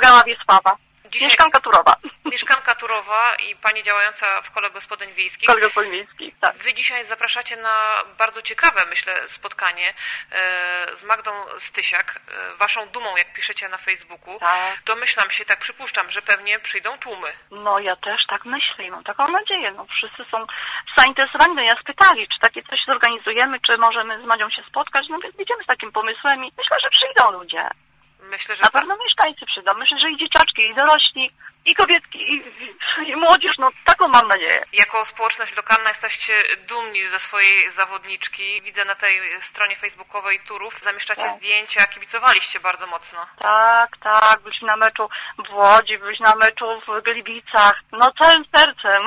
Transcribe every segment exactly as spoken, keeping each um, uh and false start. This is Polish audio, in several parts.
Michała Wiesława. Dzisiaj... Mieszkanka Turowa. Mieszkanka Turowa i pani działająca w Kole Gospodyń Wiejskich. Kole Gospodyń Wiejskich, tak. Wy dzisiaj zapraszacie na bardzo ciekawe, myślę, spotkanie z Magdą Stysiak, waszą dumą, jak piszecie na Facebooku. Tak. Domyślam się, tak przypuszczam, że pewnie przyjdą tłumy. No ja też tak myślę i mam taką nadzieję. No wszyscy są zainteresowani, no ja spytali, czy takie coś zorganizujemy, czy możemy z Madzią się spotkać. No więc idziemy z takim pomysłem i myślę, że przyjdą ludzie. Myślę, że na pewno mieszkańcy przyjdą. Myślę, że i dzieciaczki, i dorośli, i kobietki, i, i, i młodzież. No taką mam nadzieję. Jako społeczność lokalna jesteście dumni ze swojej zawodniczki. Widzę na tej stronie facebookowej Turów. Zamieszczacie tak. zdjęcia, kibicowaliście bardzo mocno. Tak, tak. Byliśmy na meczu w Łodzi, byliśmy na meczu w Gliwicach. No całym sercem.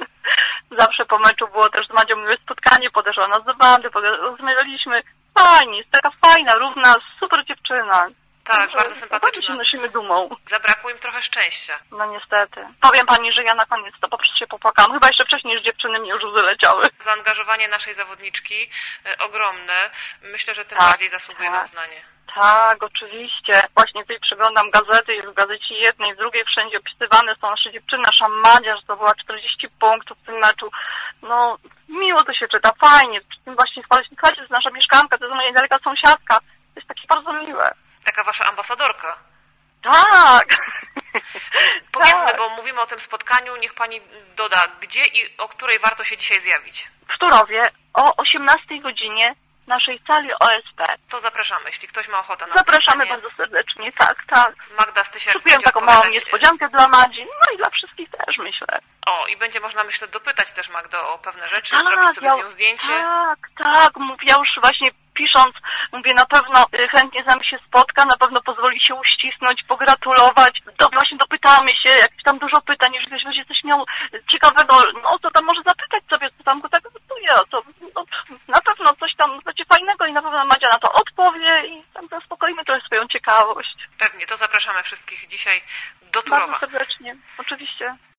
Zawsze po meczu było też z Madzią miłe spotkanie, podeszła nas do bandy, rozmawialiśmy. Fajnie, jest taka fajna, równa, super dziewczyna. Tak, bardzo sympatyczna. się nosimy dumą. Zabrakło im trochę szczęścia. No niestety. Powiem pani, że ja na koniec to po prostu się popłakałam. Chyba jeszcze wcześniej niż dziewczyny mnie już łzy leciały. Zaangażowanie naszej zawodniczki e, ogromne. Myślę, że tym tak, bardziej zasługuje tak. na uznanie. Tak, oczywiście. Właśnie tutaj przeglądam gazety i w gazecie jednej, w drugiej wszędzie opisywane są nasze dziewczyny. Nasza Madzia zdobyła czterdzieści punktów w tym meczu. No, miło to się czyta, fajnie. Przy tym właśnie słuchajcie, to jest nasza mieszkanka, to jest moja niedaleka sąsiadka. To jest takie bardzo miłe. Taka wasza ambasadorka. Tak. Powiedzmy, tak. bo mówimy o tym spotkaniu, niech pani doda, gdzie i o której warto się dzisiaj zjawić. W Turowie o osiemnastej godzinie w naszej sali O S P. To zapraszamy, jeśli ktoś ma ochotę na Zapraszamy spotkanie. bardzo serdecznie, tak, tak. Magda Stysiak. Szykuję taką małą niespodziankę dla Madzi, no i dla wszystkich też, myślę. O, i będzie można, myślę, dopytać też Magdę o pewne rzeczy, tak, zrobić sobie ja, z nią zdjęcie. Tak, tak, mówię, ja już właśnie pisząc, mówię, na pewno chętnie z nami się spotka, na pewno pozwoli się uścisnąć, pogratulować. To właśnie dopytamy się, jakieś tam dużo pytań, jeżeli ktoś będzie coś miał ciekawego, no to tam może zapytać sobie, co tam go tak gotuje, to no, na pewno coś tam będzie fajnego i na pewno Madzia na to odpowie i tam zaspokoimy trochę swoją ciekawość. Pewnie, to zapraszamy wszystkich dzisiaj do Turowa. Bardzo serdecznie, oczywiście.